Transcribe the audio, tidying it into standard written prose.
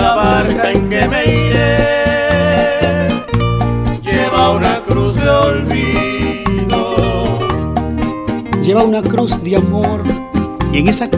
la barca en que me iré lleva una cruz de olvido. Lleva una cruz de amor y en esa